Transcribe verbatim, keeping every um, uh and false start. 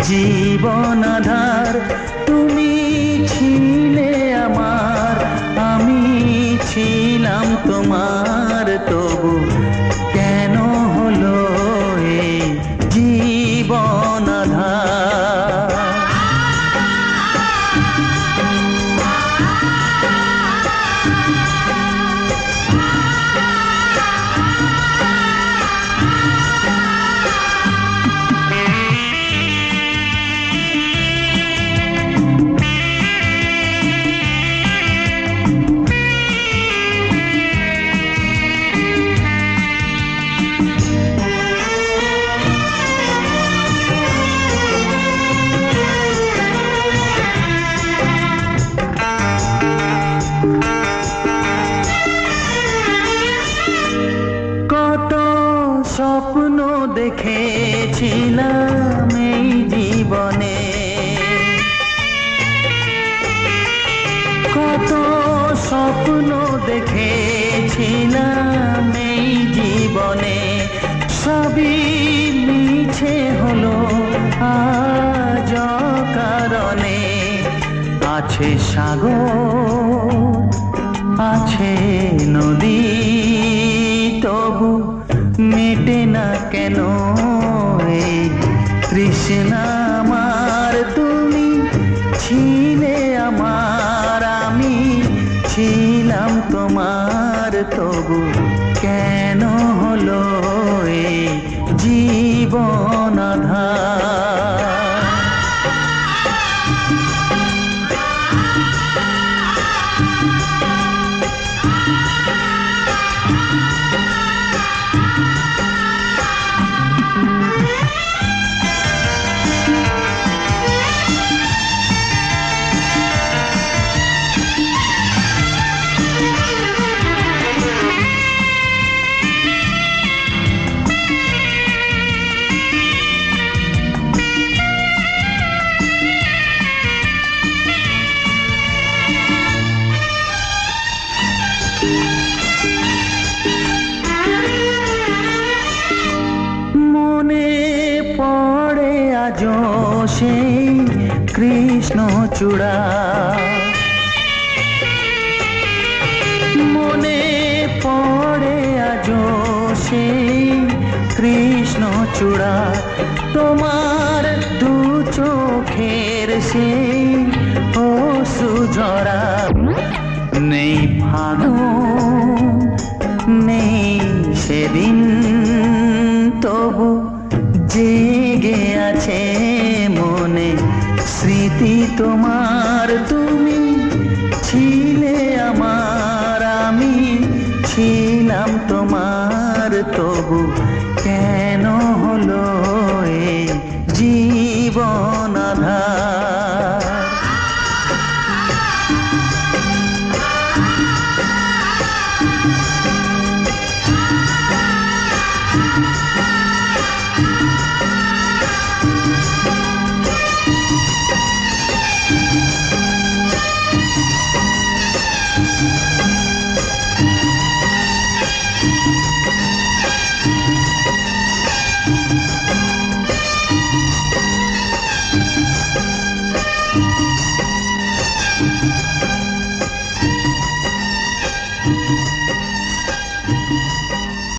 জীবন আধার। তুমি ছিলে আমার, আমি ছিলাম তোমার, তবু কেন হলো এই জীবন আধার। স্বপ্ন দেখেছিলাম এই জীবনে, কত স্বপ্ন দেখেছিলাম এই জীবনে, সবই মিছে হলো আজ কারণে। আছে সাগর, আছে নদী, তবু মেটে না কেন এই তৃষ্ণা আমার। তুমি ছিলে আমার, আমি ছিলাম তোমার, তবু কেন হলো এই জীবন আধার। মনে পড়ে আজও সেই কৃষ্ণচূড়া, মনে পড়ে আজও সেই কৃষ্ণচূড়া, তোমার দু চোখের সেই অশ্রুঝরা। নেই ফাগুন, নেই সেদিন, তবু জেগে আছে মনে স্মৃতি তোমার। তুমি ছিলে আমার, আমি ছিলাম তোমার, তবু কেন হলো এই জীবন আধার। Thank you.